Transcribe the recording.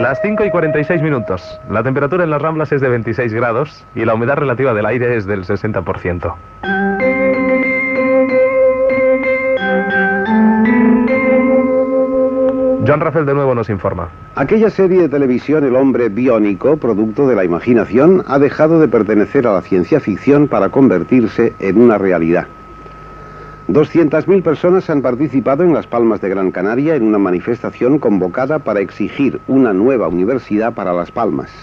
Las 5:46. La temperatura en las Ramblas es de 26 grados y la humedad relativa del aire es del 60%. Joan Rafel de nuevo nos informa. Aquella serie de televisión El hombre biónico, producto de la imaginación, ha dejado de pertenecer a la ciencia ficción para convertirse en una realidad. 200.000 personas han participado en Las Palmas de Gran Canaria en una manifestación convocada para exigir una nueva universidad para Las Palmas.